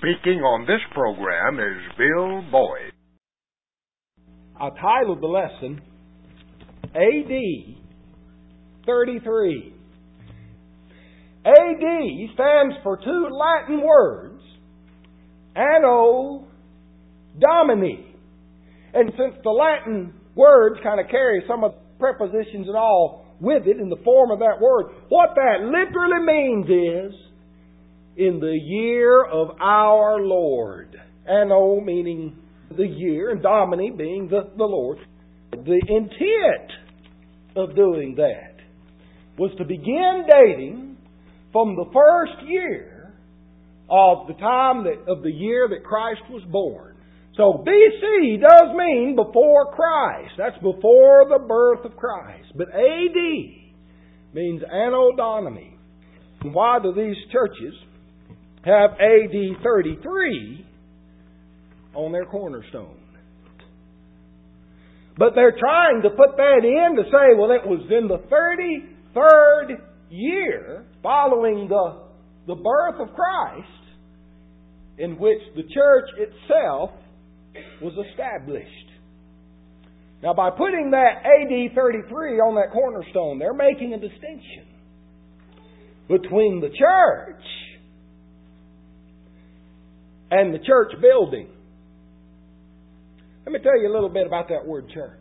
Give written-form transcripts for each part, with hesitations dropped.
Speaking on this program is Bill Boyd. I titled the lesson, AD 33. AD stands for two Latin words, Anno Domini. And since the Latin words kind of carry some of the prepositions and all with it in the form of that word, what that literally means is, in the year of our Lord. Anno meaning the year, and Domini being the Lord. The intent of doing that was to begin dating from the first year of the time of the year that Christ was born. So BC does mean before Christ. That's before the birth of Christ. But AD means Anno Domini. And why do these churches have AD 33 on their cornerstone? But they're trying to put that in to say, well, it was in the 33rd year following the birth of Christ in which the church itself was established. Now, by putting that AD 33 on that cornerstone, they're making a distinction between the church and the church building. Let me tell you a little bit about that word church.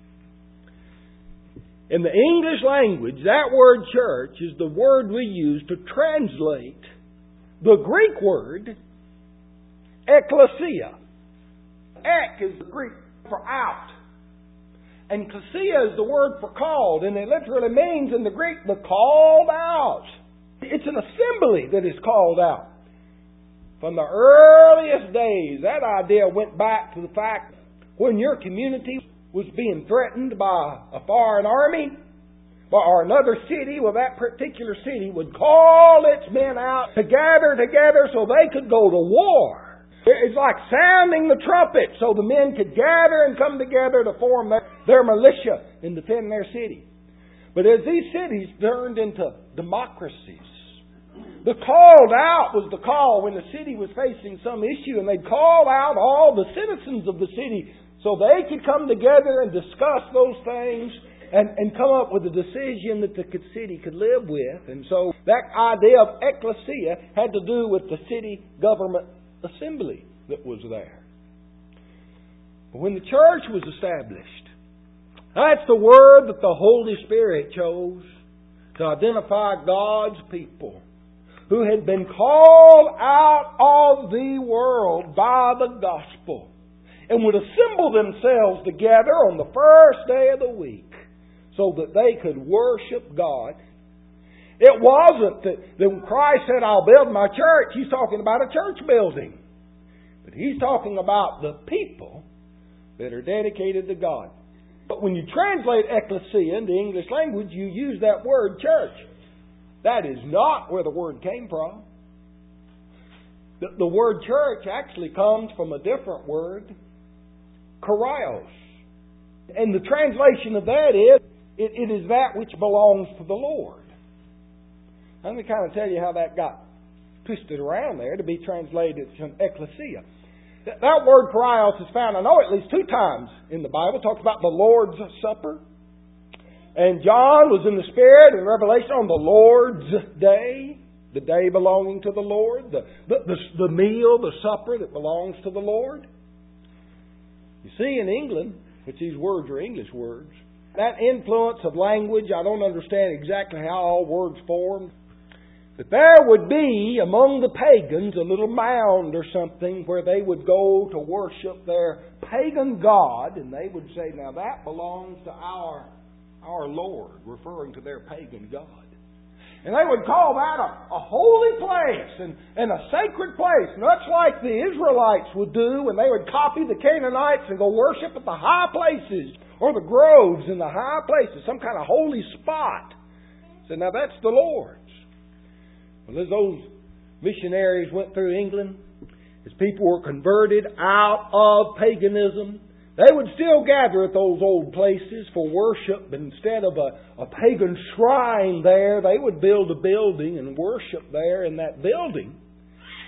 In the English language, that word church is the word we use to translate the Greek word ekklesia. Ek is the Greek for out. And klesia is the word for called. And it literally means in the Greek, the called out. It's an assembly that is called out. From the earliest days, that idea went back to the fact when your community was being threatened by a foreign army or another city, well, that particular city would call its men out to gather together so they could go to war. It's like sounding the trumpet so the men could gather and come together to form their militia and defend their city. But as these cities turned into democracies, the called out was the call when the city was facing some issue, and they'd call out all the citizens of the city so they could come together and discuss those things and come up with a decision that the city could live with. And so that idea of ekklesia had to do with the city government assembly that was there. But when the church was established, that's the word that the Holy Spirit chose to identify God's people who had been called out of the world by the gospel and would assemble themselves together on the first day of the week so that they could worship God. It wasn't that when Christ said, I'll build my church, He's talking about a church building. But He's talking about the people that are dedicated to God. But when you translate ekklesia into English language, you use that word church. That is not where the word came from. The word church actually comes from a different word, kurios. And the translation of that is, it is that which belongs to the Lord. Let me kind of tell you how that got twisted around there to be translated from ekklesia. That word kurios is found, I know, at least 2 times in the Bible. It talks about the Lord's Supper. And John was in the Spirit in Revelation on the Lord's Day, the day belonging to the Lord, the meal, the supper that belongs to the Lord. You see, in England, which these words are English words, that influence of language, I don't understand exactly how all words formed. But there would be, among the pagans, a little mound or something where they would go to worship their pagan god, and they would say, now that belongs to our Lord, referring to their pagan god. And they would call that a holy place and a sacred place, much like the Israelites would do when they would copy the Canaanites and go worship at the high places or the groves in the high places, some kind of holy spot. So now that's the Lord's. Well, as those missionaries went through England, as people were converted out of paganism, they would still gather at those old places for worship, but instead of a pagan shrine there, they would build a building and worship there in that building.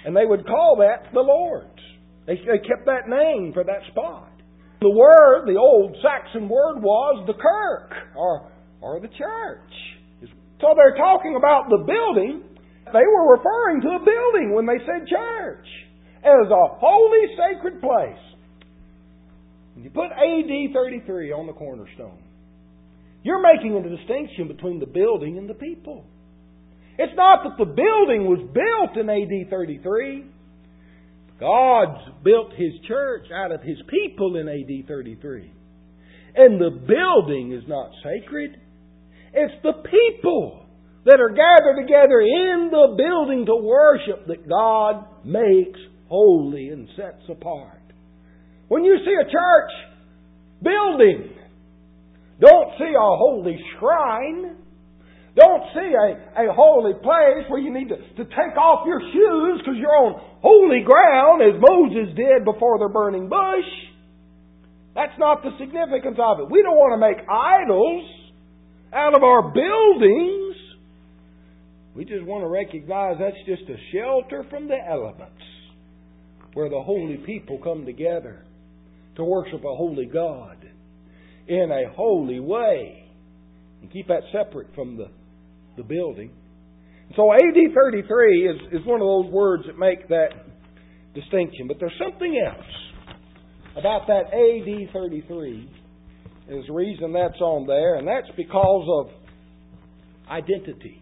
And they would call that the Lord's. They kept that name for that spot. The word, the old Saxon word, was the kirk, or the church. So they're talking about the building. They were referring to a building when they said church, as a holy, sacred place. And you put AD 33 on the cornerstone. You're making a distinction between the building and the people. It's not that the building was built in AD 33. God's built His church out of His people in AD 33. And the building is not sacred. It's the people that are gathered together in the building to worship that God makes holy and sets apart. When you see a church building, don't see a holy shrine. Don't see a holy place where you need to take off your shoes because you're on holy ground as Moses did before the burning bush. That's not the significance of it. We don't want to make idols out of our buildings. We just want to recognize that's just a shelter from the elements where the holy people come together to worship a holy God in a holy way. And keep that separate from the building. So AD 33 is one of those words that make that distinction. But there's something else about that AD 33. There's a reason that's on there, and that's because of identity.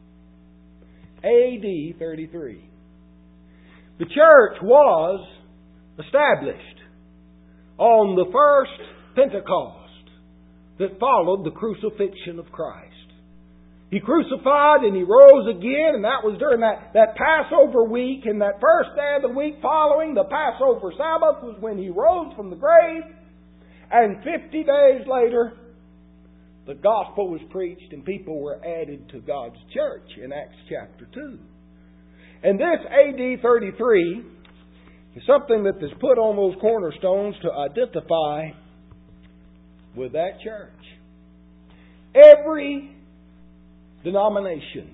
AD 33. The church was established on the first Pentecost that followed the crucifixion of Christ. He crucified and He rose again, and that was during that Passover week, and that first day of the week following the Passover Sabbath was when He rose from the grave. And 50 days later, the gospel was preached and people were added to God's church in Acts chapter 2. And this AD 33 is something that is put on those cornerstones to identify with that church. Every denomination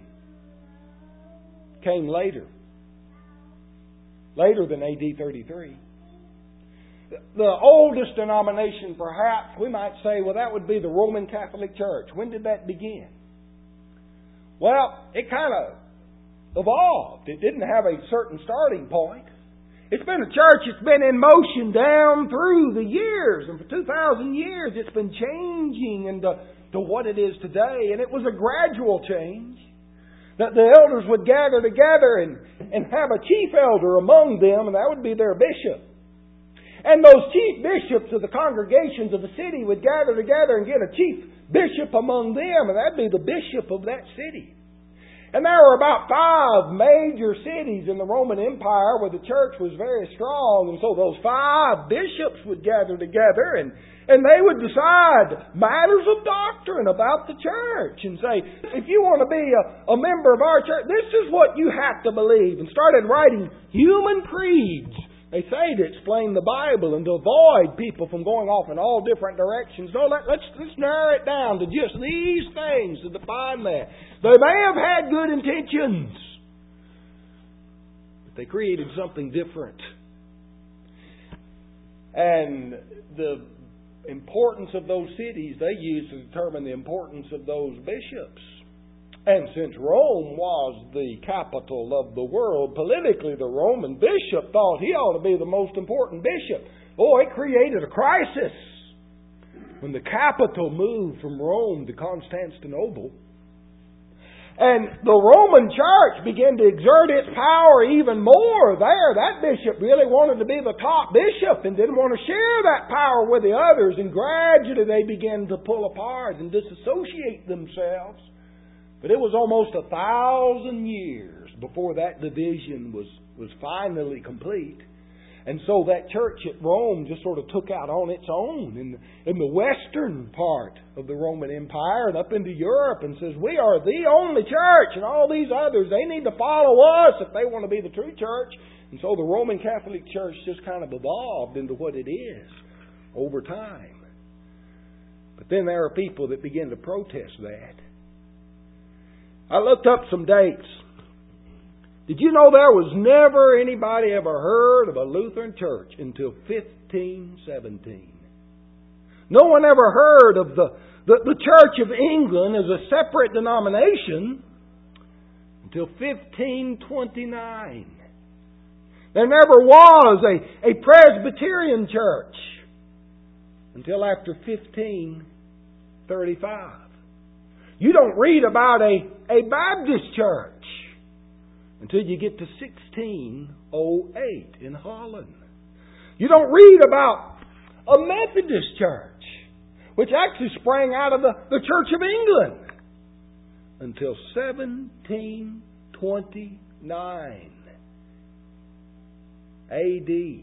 came later than AD 33. The oldest denomination, perhaps, we might say, well, that would be the Roman Catholic Church. When did that begin? Well, it kind of evolved. It didn't have a certain starting point. It's been a church that's been in motion down through the years. And for 2,000 years, it's been changing into what it is today. And it was a gradual change. That the elders would gather together and have a chief elder among them, and that would be their bishop. And those chief bishops of the congregations of the city would gather together and get a chief bishop among them, and that'd be the bishop of that city. And there were about 5 major cities in the Roman Empire where the church was very strong, and so those 5 bishops would gather together and they would decide matters of doctrine about the church and say, if you want to be a member of our church, this is what you have to believe, and started writing human creeds. They say to explain the Bible and to avoid people from going off in all different directions. No, let's narrow it down to just these things to define that. They may have had good intentions, but they created something different. And the importance of those cities they used to determine the importance of those bishops. And since Rome was the capital of the world, politically the Roman bishop thought he ought to be the most important bishop. Oh, it created a crisis when the capital moved from Rome to Constantinople. And the Roman church began to exert its power even more there. That bishop really wanted to be the top bishop and didn't want to share that power with the others. And gradually they began to pull apart and disassociate themselves. But it was almost 1,000 years before that division was finally complete. And so that church at Rome just sort of took out on its own in the western part of the Roman Empire and up into Europe, and says, we are the only church, and all these others, they need to follow us if they want to be the true church. And so the Roman Catholic Church just kind of evolved into what it is over time. But then there are people that begin to protest that. I looked up some dates Did you know there was never anybody ever heard of a Lutheran church until 1517? No one ever heard of the Church of England as a separate denomination until 1529. There never was a Presbyterian church until after 1535. You don't read about a Baptist church until you get to 1608 in Holland. You don't read about a Methodist church, which actually sprang out of the Church of England, until 1729 A.D.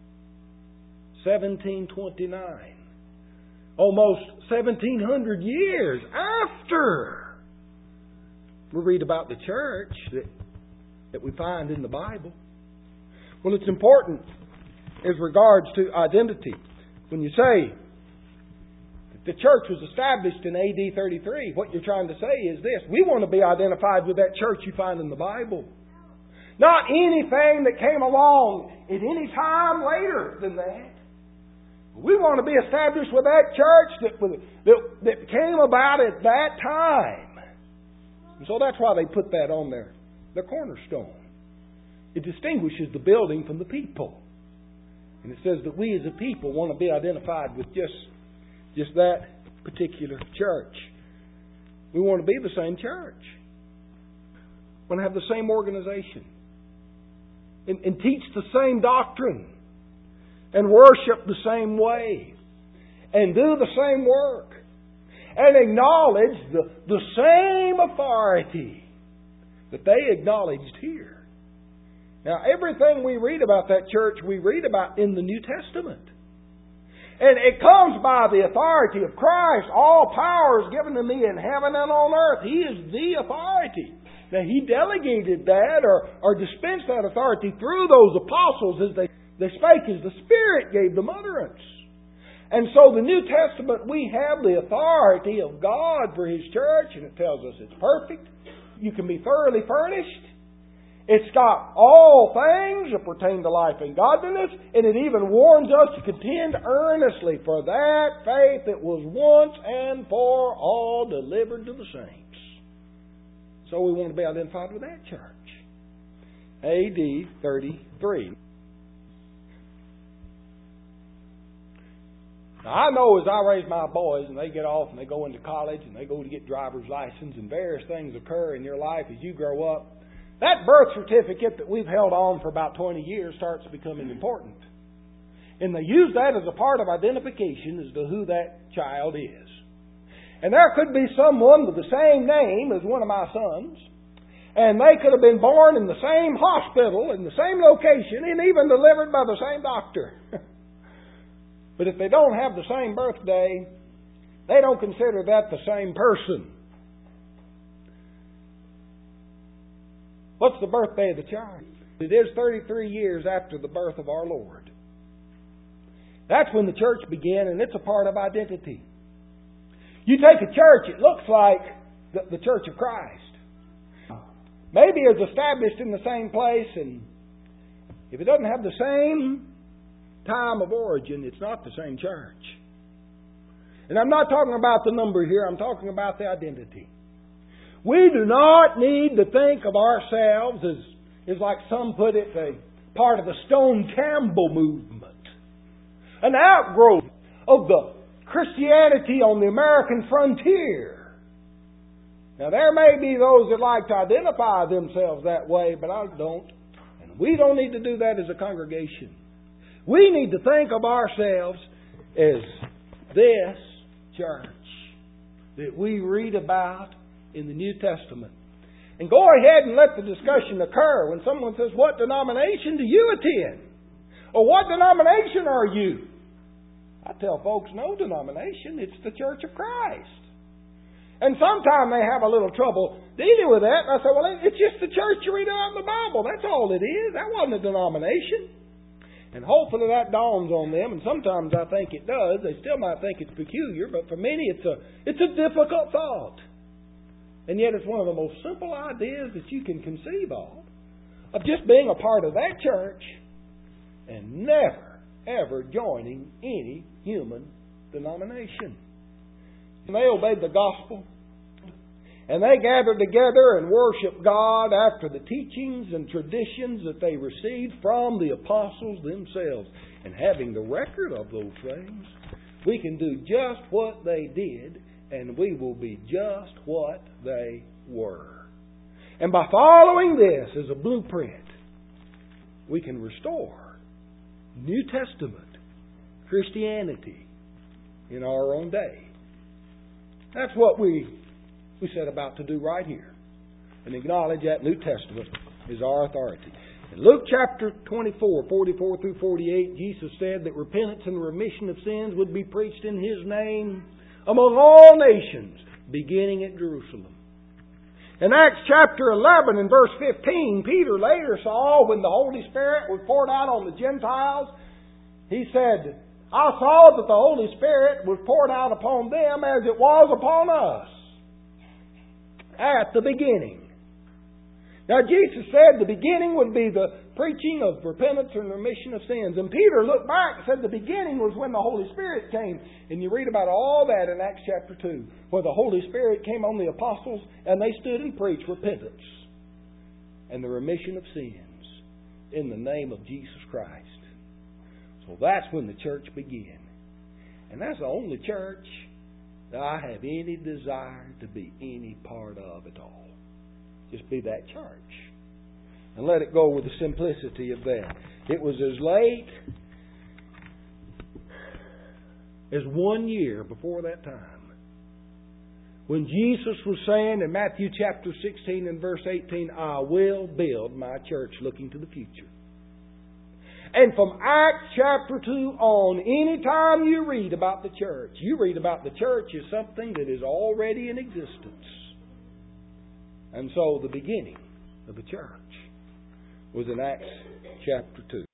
1729. Almost 1,700 years after we read about the church that we find in the Bible. Well, it's important as regards to identity. When you say that the church was established in A.D. 33, what you're trying to say is this: we want to be identified with that church you find in the Bible. Not anything that came along at any time later than that. We want to be established with that church that came about at that time. And so that's why they put that on there. The cornerstone. It distinguishes the building from the people. And it says that we as a people want to be identified with just that particular church. We want to be the same church. We want to have the same organization. And teach the same doctrine. And worship the same way. And do the same work. And acknowledge the same authority that they acknowledged here. Now, everything we read about that church, we read about in the New Testament. And it comes by the authority of Christ. All power is given to me in heaven and on earth. He is the authority. Now, He delegated that or dispensed that authority through those apostles as they spake as the Spirit gave them utterance. And so the New Testament, we have the authority of God for His church, and it tells us it's perfect. You can be thoroughly furnished. It's got all things that pertain to life and godliness, and it even warns us to contend earnestly for that faith that was once and for all delivered to the saints. So we want to be identified with that church. A.D. 33. Now, I know as I raise my boys and they get off and they go into college and they go to get driver's license and various things occur in your life as you grow up, that birth certificate that we've held on for about 20 years starts becoming important. And they use that as a part of identification as to who that child is. And there could be someone with the same name as one of my sons, and they could have been born in the same hospital, in the same location, and even delivered by the same doctor. But if they don't have the same birthday, they don't consider that the same person. What's the birthday of the child? It is 33 years after the birth of our Lord. That's when the church began, and it's a part of identity. You take a church, it looks like the Church of Christ. Maybe it's established in the same place, and if it doesn't have the same time of origin, it's not the same church. And I'm not talking about the number here, I'm talking about the identity. We do not need to think of ourselves as like some put it, a part of the Stone Campbell movement. An outgrowth of the Christianity on the American frontier. Now, there may be those that like to identify themselves that way, but I don't. And we don't need to do that as a congregation. We need to think of ourselves as this church that we read about in the New Testament. And go ahead and let the discussion occur when someone says, "What denomination do you attend?" Or, "What denomination are you?" I tell folks, no denomination. It's the Church of Christ. And sometimes they have a little trouble dealing with that. And I say, well, it's just the church you read about in the Bible. That's all it is. That wasn't a denomination. And hopefully that dawns on them. And sometimes I think it does. They still might think it's peculiar. But for many, it's a difficult thought. And yet it's one of the most simple ideas that you can conceive of. of just being a part of that church and never, ever joining any human denomination. And they obeyed the gospel. And they gathered together and worshiped God after the teachings and traditions that they received from the apostles themselves. And having the record of those things, we can do just what they did, and we will be just what they were. And by following this as a blueprint, we can restore New Testament Christianity in our own day. That's what we set about to do right here, and acknowledge that New Testament is our authority. In Luke chapter 24, 44 through 48, Jesus said that repentance and remission of sins would be preached in His name among all nations, beginning at Jerusalem. In Acts chapter 11 and verse 15, Peter later saw when the Holy Spirit was poured out on the Gentiles, he said, I saw that the Holy Spirit was poured out upon them as it was upon us at the beginning. Now Jesus said the beginning would be the preaching of repentance and remission of sins. And Peter looked back and said the beginning was when the Holy Spirit came. And you read about all that in Acts chapter 2, where the Holy Spirit came on the apostles and they stood and preached repentance and the remission of sins in the name of Jesus Christ. So that's when the church began. And that's the only church that I have any desire to be any part of at all. Just be that church. And let it go with the simplicity of that. It was as late as 1 year before that time when Jesus was saying in Matthew chapter 16 and verse 18, I will build my church, looking to the future. And from Acts chapter 2 on, any time you read about the church, you read about the church as something that is already in existence. And so the beginning of the church was in Acts chapter 2.